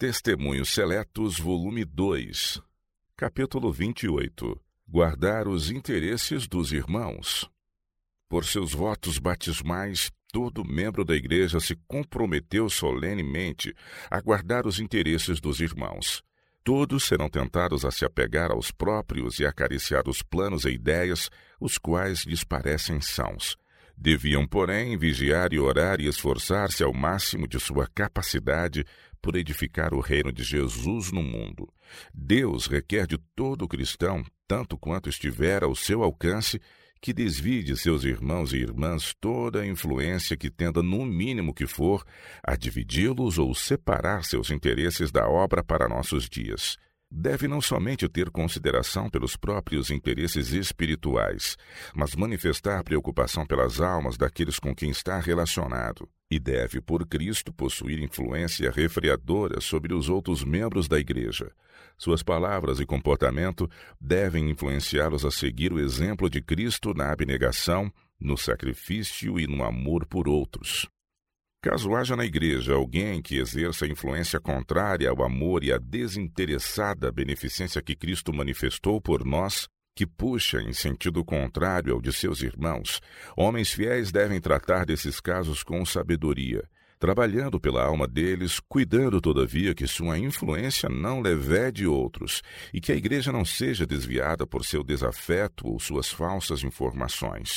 Testemunhos Seletos, volume 2, capítulo 28. Guardar os interesses dos irmãos. Por seus votos batismais, todo membro da igreja se comprometeu solenemente a guardar os interesses dos irmãos. Todos serão tentados a se apegar aos próprios e acariciar os planos e ideias, os quais lhes parecem sãos. Deviam, porém, vigiar e orar e esforçar-se ao máximo de sua capacidade por edificar o reino de Jesus no mundo. Deus requer de todo cristão, tanto quanto estiver ao seu alcance, que desvie de seus irmãos e irmãs toda a influência que tenda, no mínimo que for, a dividi-los ou separar seus interesses da obra para nossos dias. Deve não somente ter consideração pelos próprios interesses espirituais, mas manifestar preocupação pelas almas daqueles com quem está relacionado. E deve, por Cristo, possuir influência refreadora sobre os outros membros da igreja. Suas palavras e comportamento devem influenciá-los a seguir o exemplo de Cristo na abnegação, no sacrifício e no amor por outros. Caso haja na igreja alguém que exerça influência contrária ao amor e à desinteressada beneficência que Cristo manifestou por nós, que puxa em sentido contrário ao de seus irmãos, homens fiéis devem tratar desses casos com sabedoria, trabalhando pela alma deles, cuidando todavia que sua influência não levede outros e que a igreja não seja desviada por seu desafeto ou suas falsas informações.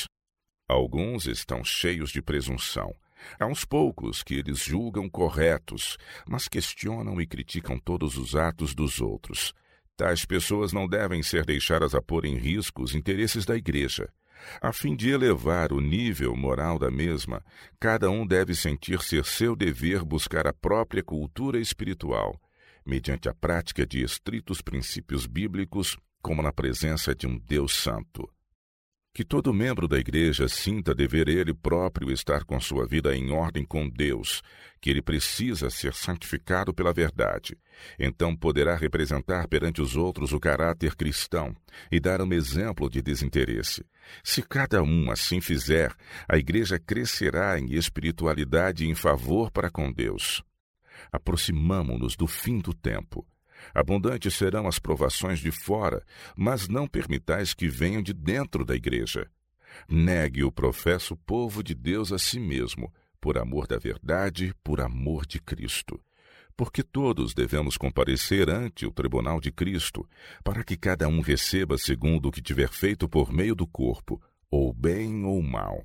Alguns estão cheios de presunção. Há uns poucos que eles julgam corretos, mas questionam e criticam todos os atos dos outros. Tais pessoas não devem ser deixadas a pôr em risco os interesses da igreja. A fim de elevar o nível moral da mesma, cada um deve sentir ser seu dever buscar a própria cultura espiritual, mediante a prática de estritos princípios bíblicos, como na presença de um Deus santo. Que todo membro da igreja sinta dever ele próprio estar com sua vida em ordem com Deus, que ele precisa ser santificado pela verdade. Então poderá representar perante os outros o caráter cristão e dar um exemplo de desinteresse. Se cada um assim fizer, a igreja crescerá em espiritualidade e em favor para com Deus. Aproximamo-nos do fim do tempo. Abundantes serão as provações de fora, mas não permitais que venham de dentro da igreja. Negue o professo povo de Deus a si mesmo, por amor da verdade, por amor de Cristo. Porque todos devemos comparecer ante o tribunal de Cristo, para que cada um receba segundo o que tiver feito por meio do corpo, ou bem ou mal.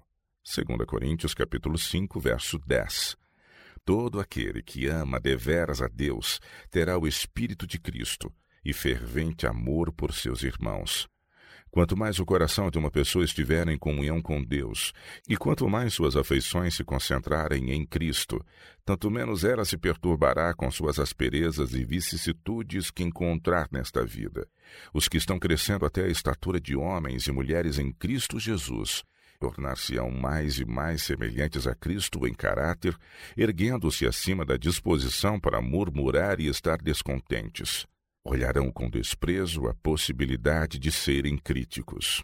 2 Coríntios capítulo 5, verso 10. Todo aquele que ama deveras a Deus terá o Espírito de Cristo e fervente amor por seus irmãos. Quanto mais o coração de uma pessoa estiver em comunhão com Deus, e quanto mais suas afeições se concentrarem em Cristo, tanto menos ela se perturbará com suas asperezas e vicissitudes que encontrar nesta vida. Os que estão crescendo até a estatura de homens e mulheres em Cristo Jesus tornar-se-ão mais e mais semelhantes a Cristo em caráter, erguendo-se acima da disposição para murmurar e estar descontentes. Olharão com desprezo a possibilidade de serem críticos.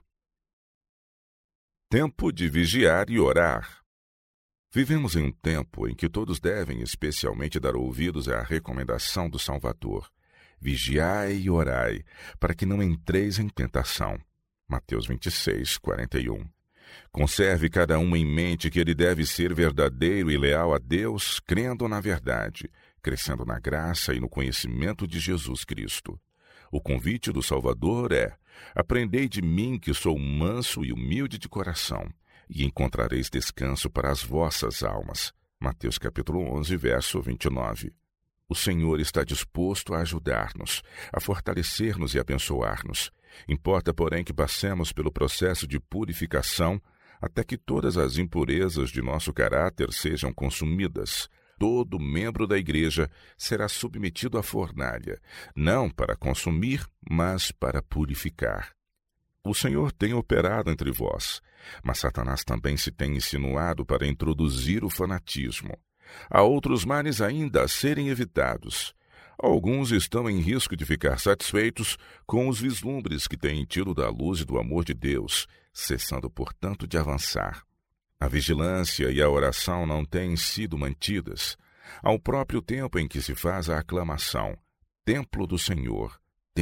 Tempo de vigiar e orar. Vivemos em um tempo em que todos devem especialmente dar ouvidos à recomendação do Salvador. Vigiai e orai, para que não entreis em tentação. Mateus 26, 41. Conserve cada um em mente que ele deve ser verdadeiro e leal a Deus, crendo na verdade, crescendo na graça e no conhecimento de Jesus Cristo. O convite do Salvador é: aprendei de mim que sou manso e humilde de coração, e encontrareis descanso para as vossas almas. Mateus capítulo 11, verso 29. O Senhor está disposto a ajudar-nos, a fortalecer-nos e abençoar-nos. Importa, porém, que passemos pelo processo de purificação até que todas as impurezas de nosso caráter sejam consumidas. Todo membro da igreja será submetido à fornalha, não para consumir, mas para purificar. O Senhor tem operado entre vós, mas Satanás também se tem insinuado para introduzir o fanatismo. Há outros males ainda a serem evitados. Alguns estão em risco de ficar satisfeitos com os vislumbres que têm tido da luz e do amor de Deus, cessando, portanto, de avançar. A vigilância e a oração não têm sido mantidas. ao próprio tempo em que se faz a aclamação: Templo do Senhor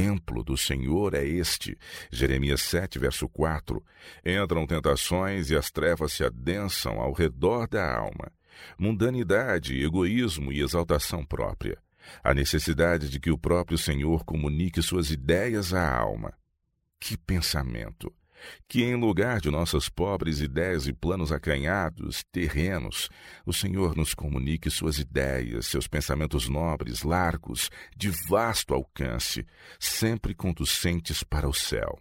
é este. Jeremias 7, verso 4. Entram tentações e as trevas se adensam ao redor da alma. Mundanidade, egoísmo e exaltação própria. A necessidade de que o próprio Senhor comunique suas ideias à alma. Que pensamento! Que em lugar de nossas pobres ideias e planos acanhados, terrenos, o Senhor nos comunique suas ideias, seus pensamentos nobres, largos, de vasto alcance, sempre conducentes para o céu.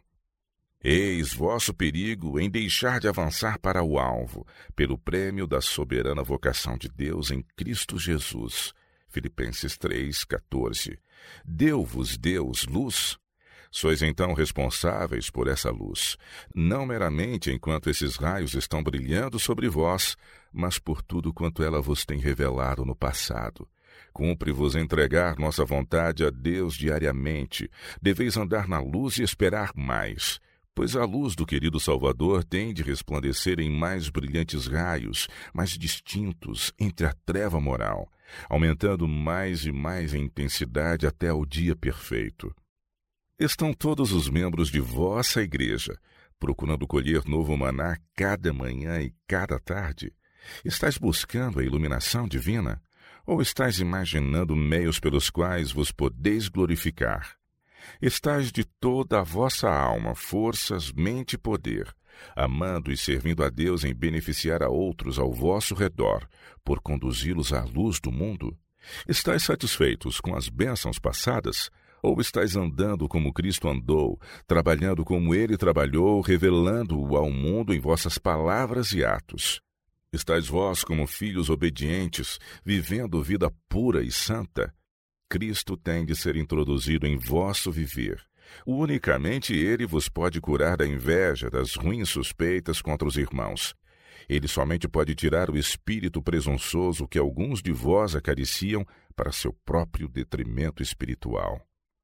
Eis vosso perigo em deixar de avançar para o alvo, pelo prêmio da soberana vocação de Deus em Cristo Jesus. Filipenses 3, 14. Deu-vos Deus luz? Sois então responsáveis por essa luz, não meramente enquanto esses raios estão brilhando sobre vós, mas por tudo quanto ela vos tem revelado no passado. Cumpre-vos entregar nossa vontade a Deus diariamente. Deveis andar na luz e esperar mais, pois a luz do querido Salvador tem de resplandecer em mais brilhantes raios, mais distintos entre a treva moral, aumentando mais e mais em intensidade até o dia perfeito. Estão todos os membros de vossa igreja procurando colher novo maná cada manhã e cada tarde? Estais buscando a iluminação divina? Ou estais imaginando meios pelos quais vos podeis glorificar? Estais de toda a vossa alma, forças, mente e poder, amando e servindo a Deus em beneficiar a outros ao vosso redor, por conduzi-los à luz do mundo? Estais satisfeitos com as bênçãos passadas? Ou estais andando como Cristo andou, trabalhando como Ele trabalhou, revelando-o ao mundo em vossas palavras e atos? Estais vós como filhos obedientes, vivendo vida pura e santa? Cristo tem de ser introduzido em vosso viver. Unicamente Ele vos pode curar da inveja, das ruins suspeitas contra os irmãos. Ele somente pode tirar o espírito presunçoso que alguns de vós acariciam para seu próprio detrimento espiritual.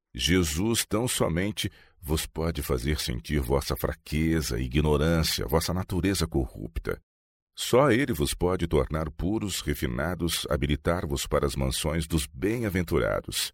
Jesus tão somente vos pode fazer sentir vossa fraqueza, ignorância, vossa natureza corrupta. Só Ele vos pode tornar puros, refinados, habilitar-vos para as mansões dos bem-aventurados.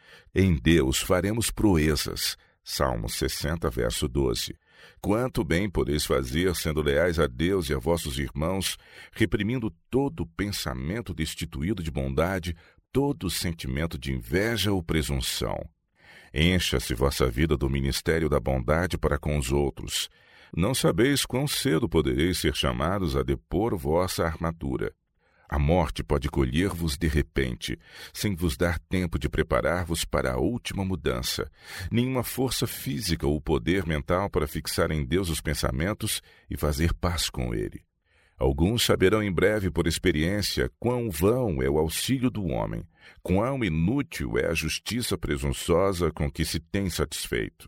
Em Deus faremos proezas. Salmos 60, verso 12. Quanto bem podeis fazer, sendo leais a Deus e a vossos irmãos, reprimindo todo pensamento destituído de bondade, todo sentimento de inveja ou presunção. Encha-se vossa vida do ministério da bondade para com os outros. Não sabeis quão cedo podereis ser chamados a depor vossa armadura. A morte pode colher-vos de repente, sem vos dar tempo de preparar-vos para a última mudança. Nenhuma força física ou poder mental para fixar em Deus os pensamentos e fazer paz com Ele. Alguns saberão em breve por experiência quão vão é o auxílio do homem, quão inútil é a justiça presunçosa com que se tem satisfeito.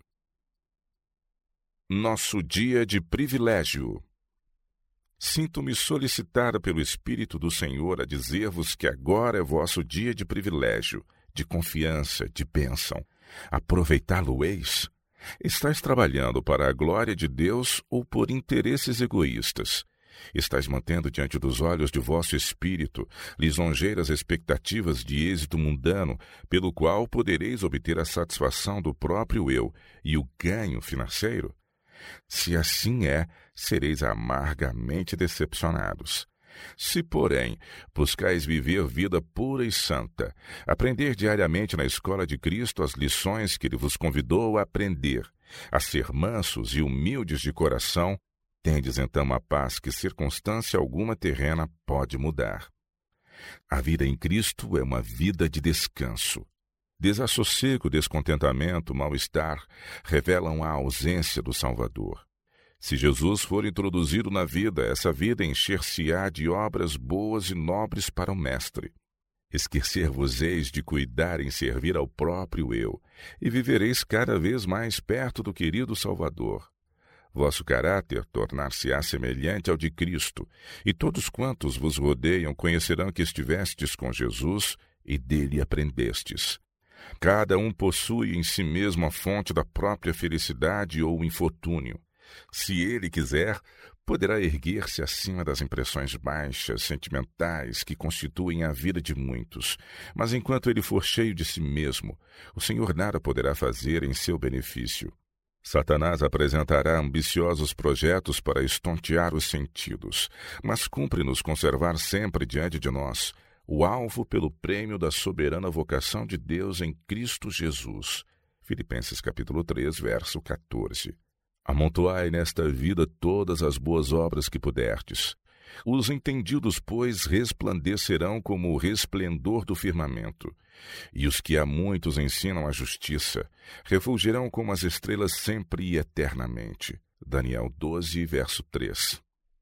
Nosso dia de privilégio. Sinto-me solicitada pelo Espírito do Senhor a dizer-vos que agora é vosso dia de privilégio, de confiança, de bênção. Aproveitá-lo-eis? Estais trabalhando para a glória de Deus ou por interesses egoístas? Estais mantendo diante dos olhos de vosso espírito lisonjeiras expectativas de êxito mundano, pelo qual podereis obter a satisfação do próprio eu e o ganho financeiro? Se assim é, sereis amargamente decepcionados. Se, porém, buscais viver vida pura e santa, aprender diariamente na escola de Cristo as lições que Ele vos convidou a aprender, a ser mansos e humildes de coração, tendes então uma paz que circunstância alguma terrena pode mudar. A vida em Cristo é uma vida de descanso. Desassossego, descontentamento, mal-estar revelam a ausência do Salvador. Se Jesus for introduzido na vida, essa vida encher-se-á de obras boas e nobres para o Mestre. Esquecer-vos-eis de cuidar em servir ao próprio eu, e vivereis cada vez mais perto do querido Salvador. Vosso caráter tornar-se-á semelhante ao de Cristo, e todos quantos vos rodeiam conhecerão que estivestes com Jesus e dele aprendestes. Cada um possui em si mesmo a fonte da própria felicidade ou infortúnio. Se ele quiser, poderá erguer-se acima das impressões baixas, sentimentais, que constituem a vida de muitos. Mas enquanto ele for cheio de si mesmo, o Senhor nada poderá fazer em seu benefício. Satanás apresentará ambiciosos projetos para estontear os sentidos, mas cumpre-nos conservar sempre diante de nós o alvo pelo prêmio da soberana vocação de Deus em Cristo Jesus. Filipenses capítulo 3, verso 14. Amontoai nesta vida todas as boas obras que puderdes. Os entendidos, pois, resplandecerão como o resplendor do firmamento, e os que a muitos ensinam a justiça refulgirão como as estrelas sempre e eternamente. Daniel 12, verso 3.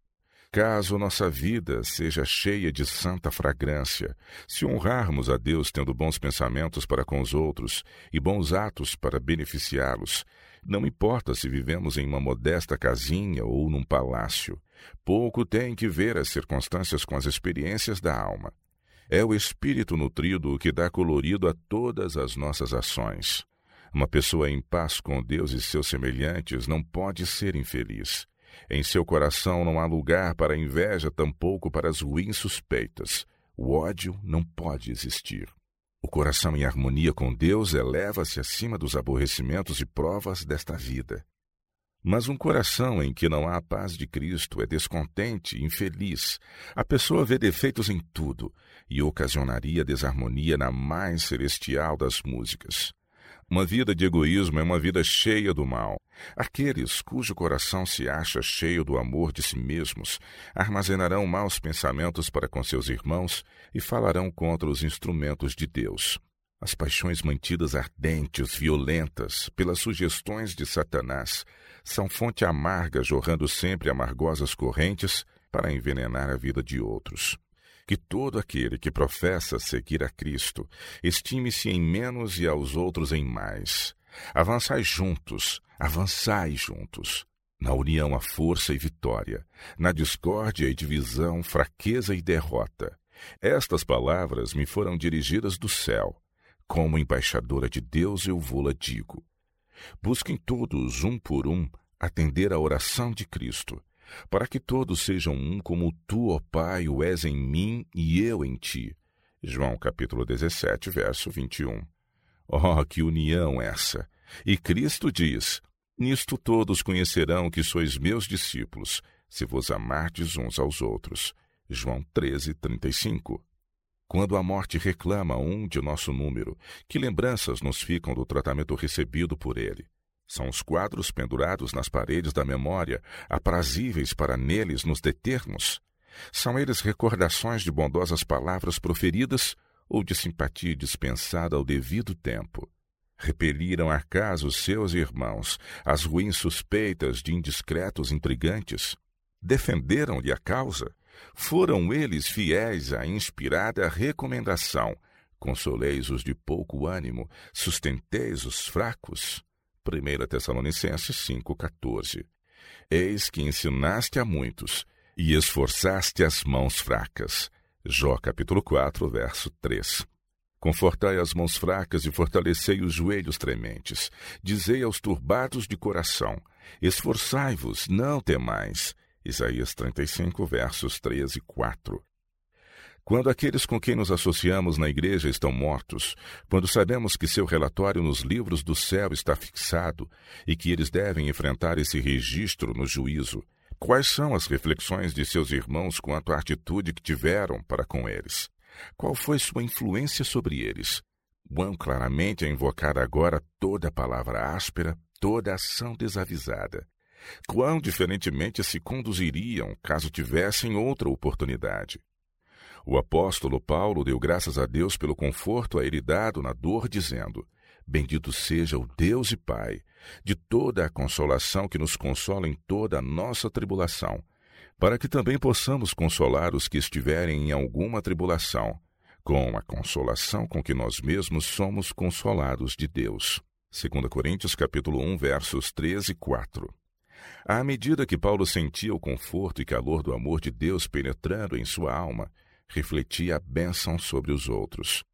Caso nossa vida seja cheia de santa fragrância, se honrarmos a Deus tendo bons pensamentos para com os outros e bons atos para beneficiá-los, não importa se vivemos em uma modesta casinha ou num palácio, pouco tem que ver as circunstâncias com as experiências da alma. É o espírito nutrido que dá colorido a todas as nossas ações. Uma pessoa em paz com Deus e seus semelhantes não pode ser infeliz. Em seu coração não há lugar para a inveja, tampouco para as ruins suspeitas. O ódio não pode existir. O coração em harmonia com Deus eleva-se acima dos aborrecimentos e provas desta vida. Mas um coração em que não há a paz de Cristo é descontente, infeliz. A pessoa vê defeitos em tudo e ocasionaria desarmonia na mais celestial das músicas. Uma vida de egoísmo é uma vida cheia do mal. Aqueles cujo coração se acha cheio do amor de si mesmos armazenarão maus pensamentos para com seus irmãos e falarão contra os instrumentos de Deus. As paixões mantidas ardentes, violentas, pelas sugestões de Satanás, são fonte amarga jorrando sempre amargosas correntes para envenenar a vida de outros. Que todo aquele que professa seguir a Cristo estime-se em menos e aos outros em mais. Avançai juntos. Na união há força e vitória, na discórdia e divisão, fraqueza e derrota. Estas palavras me foram dirigidas do céu. Como embaixadora de Deus eu vô-la digo. Busquem todos, um por um, atender à oração de Cristo, para que todos sejam um como tu, ó Pai, o és em mim e eu em ti. João capítulo 17, verso 21. Oh, que união essa! E Cristo diz, nisto todos conhecerão que sois meus discípulos, se vos amardes uns aos outros. João 13, 35. Quando a morte reclama um de nosso número, que lembranças nos ficam do tratamento recebido por ele? São os quadros pendurados nas paredes da memória, aprazíveis para neles nos determos? São eles recordações de bondosas palavras proferidas ou de simpatia dispensada ao devido tempo? Repeliram acaso seus irmãos as ruins suspeitas de indiscretos intrigantes? Defenderam-lhe a causa? Foram eles fiéis à inspirada recomendação? Consoleis os de pouco ânimo, sustenteis os fracos? 1 Tessalonicenses 5,14. Eis que ensinaste a muitos e esforçaste as mãos fracas. Jó capítulo 4, verso 3. Confortai as mãos fracas e fortalecei os joelhos trementes. Dizei aos turbados de coração, esforçai-vos, não temais. Isaías 35, versos 3 e 4. Quando aqueles com quem nos associamos na igreja estão mortos, quando sabemos que seu relatório nos livros do céu está fixado e que eles devem enfrentar esse registro no juízo, quais são as reflexões de seus irmãos quanto à atitude que tiveram para com eles? Qual foi sua influência sobre eles? Quão claramente é invocar agora toda palavra áspera, toda ação desavisada. Quão diferentemente se conduziriam caso tivessem outra oportunidade. O apóstolo Paulo deu graças a Deus pelo conforto a ele dado na dor, dizendo, bendito seja o Deus e Pai de toda a consolação que nos consola em toda a nossa tribulação, para que também possamos consolar os que estiverem em alguma tribulação, com a consolação com que nós mesmos somos consolados de Deus. 2 Coríntios capítulo 1, versos 13 e 4. À medida que Paulo sentia o conforto e calor do amor de Deus penetrando em sua alma, refletia a bênção sobre os outros.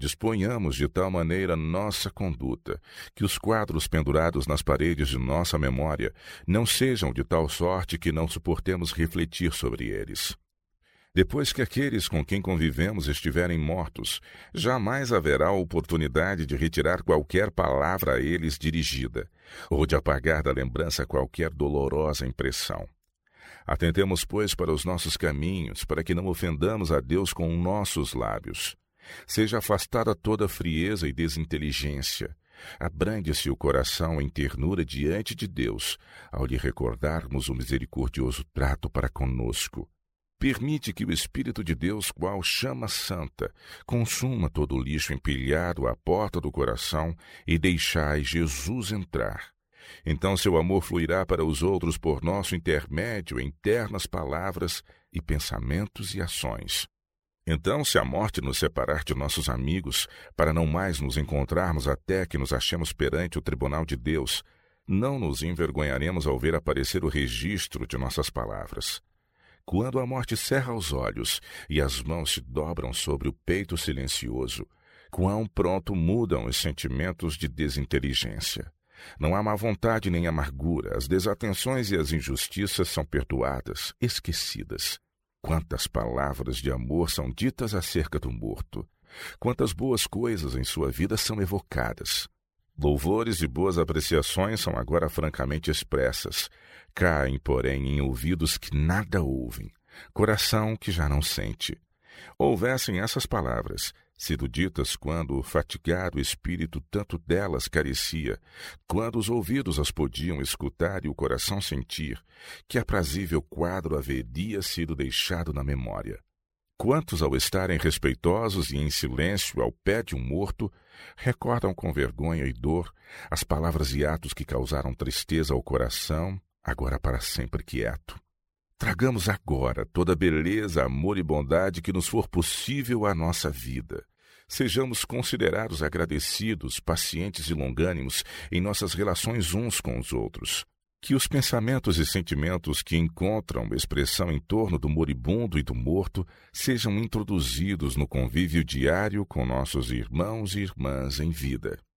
Disponhamos de tal maneira nossa conduta, que os quadros pendurados nas paredes de nossa memória não sejam de tal sorte que não suportemos refletir sobre eles. Depois que aqueles com quem convivemos estiverem mortos, jamais haverá oportunidade de retirar qualquer palavra a eles dirigida, ou de apagar da lembrança qualquer dolorosa impressão. Atentemos, pois, para os nossos caminhos, para que não ofendamos a Deus com nossos lábios. Seja afastada toda frieza e desinteligência. Abrande-se o coração em ternura diante de Deus, ao lhe recordarmos o misericordioso trato para conosco. Permite que o Espírito de Deus, qual chama santa, consuma todo o lixo empilhado à porta do coração e deixai Jesus entrar. Então seu amor fluirá para os outros por nosso intermédio em ternas palavras e pensamentos e ações. Então, se a morte nos separar de nossos amigos, para não mais nos encontrarmos até que nos achemos perante o tribunal de Deus, não nos envergonharemos ao ver aparecer o registro de nossas palavras. Quando a morte cerra os olhos e as mãos se dobram sobre o peito silencioso, quão pronto mudam os sentimentos de desinteligência. Não há má vontade nem amargura, as desatenções e as injustiças são perdoadas, esquecidas. Quantas palavras de amor são ditas acerca do morto! Quantas boas coisas em sua vida são evocadas! Louvores e boas apreciações são agora francamente expressas. Caem, porém, em ouvidos que nada ouvem, coração que já não sente. Houvessem essas palavras sido ditas quando o fatigado espírito tanto delas carecia, quando os ouvidos as podiam escutar e o coração sentir, que aprazível quadro haveria sido deixado na memória. Quantos, ao estarem respeitosos e em silêncio ao pé de um morto, recordam com vergonha e dor as palavras e atos que causaram tristeza ao coração, agora para sempre quieto. Tragamos agora toda a beleza, amor e bondade que nos for possível à nossa vida. Sejamos considerados agradecidos, pacientes e longânimos em nossas relações uns com os outros. Que os pensamentos e sentimentos que encontram expressão em torno do moribundo e do morto sejam introduzidos no convívio diário com nossos irmãos e irmãs em vida.